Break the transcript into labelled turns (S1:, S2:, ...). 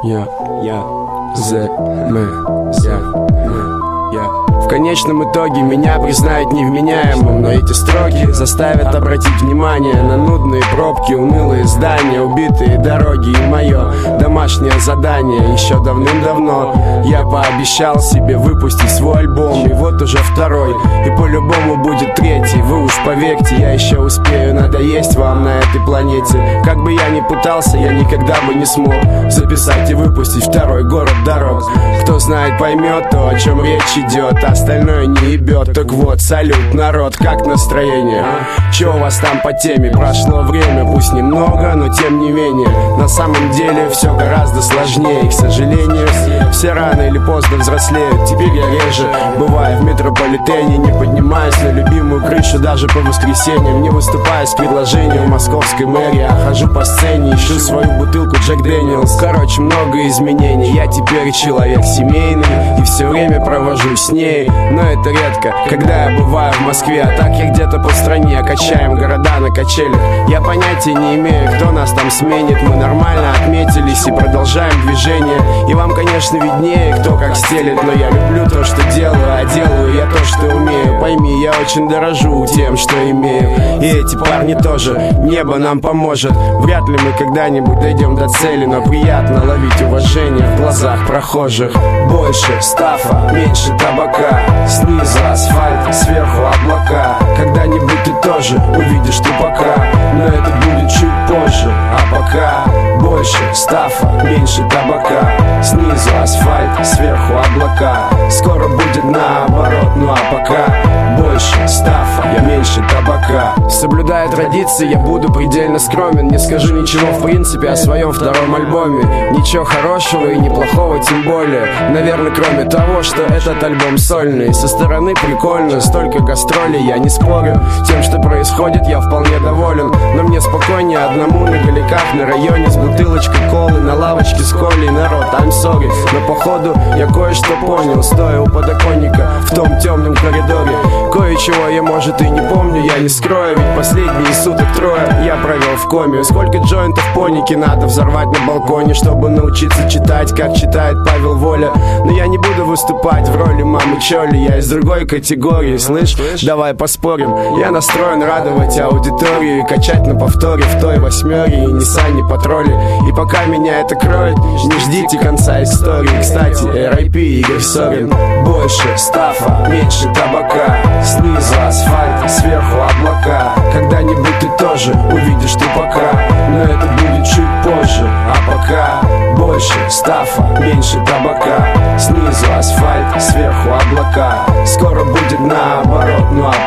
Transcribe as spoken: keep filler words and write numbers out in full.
S1: Я, я, зе, мы, зе, мы, я. В конечном итоге меня признают невменяемым, но эти строки заставят обратить внимание на нудные пробки, унылые здания, убитые дороги и мое домашнее задание. Еще давным-давно я пообещал себе выпустить свой альбом, и вот уже второй, и по-любому будет третий. Вы уж поверьте, я еще успею надоесть вам на этой планете. Как бы я ни пытался, я никогда бы не смог записать и выпустить второй город дорог. Кто знает, поймет то, о чем речь идет, а остальное не ебет. Так вот, салют, народ, как настроение? А? Че у вас там по теме? Прошло время, пусть немного, но тем не менее на самом деле все гораздо сложнее. И, к сожалению, все рано или поздно взрослеют. Теперь я реже бываю в метрополитене, не поднимаюсь на любимую крышу даже по воскресеньям, не выступаю с предложением в московской мэрии, а хожу по сцене, ищу свою бутылку Джек Дэниелс. Короче, много изменений. Я теперь человек семейный и все время провожу с ней. Но это редко, когда я бываю в Москве, а так я где-то по стране. Качаем города на качелях. Я понятия не имею, кто нас там сменит. Мы нормально отметились и продолжаем движение. И вам, конечно, виднее, кто как стелит, но я люблю то, что делаю, а делаю я то, что умею. Пойми, я очень дорожу тем, что имею. И эти парни тоже, небо нам поможет. Вряд ли мы когда-нибудь дойдем до цели, но приятно ловить уважение в глазах прохожих. Больше стафа, меньше табака, снизу асфальт, сверху облака. Когда-нибудь ты тоже увидишь тупака, но это будет чуть позже. А пока больше стафа, меньше табака, снизу асфальт, сверху облака. Скоро будет наоборот, ну а пока больше стафа, я меньше табака. Соблюдая традиции, я буду предельно скромен. Не скажу ничего в принципе о своем втором альбоме. Ничего хорошего и неплохого тем более. Наверное, кроме того, что этот альбом сольный. Со стороны прикольно, столько гастролей, я не спорю. Тем, что происходит, я вполне доволен. Но мне спокойнее одному на галиках на районе с бутылочкой колы на лавочке с колей. Народ, I'm sorry, но походу я кое-что понял, стоя у подоконника в том темном коридоре. Кое-чего я, может, и не помню, я не скрою, ведь последние суток трое я провел в коме. Сколько джойнтов поники надо взорвать на балконе, чтобы научиться читать, как читает Павел Воля. Но я не буду выступать в роли мамы Чоли, я из другой категории, слышь? Давай поспорим, я настроен радовать аудиторию и качать на повторе в той восьмере и Ниссане Патроле. И пока меня это кроет, не ждите конца истории. Кстати, эр ай пи Игорь Сорин. Больше стафа, меньше табака, снизу асфальт, сверху облака. Когда-нибудь ты тоже увидишь тупака, но это будет чуть позже. А пока больше стафа, меньше табака, снизу асфальт, сверху облака. Скоро будет наоборот, ну а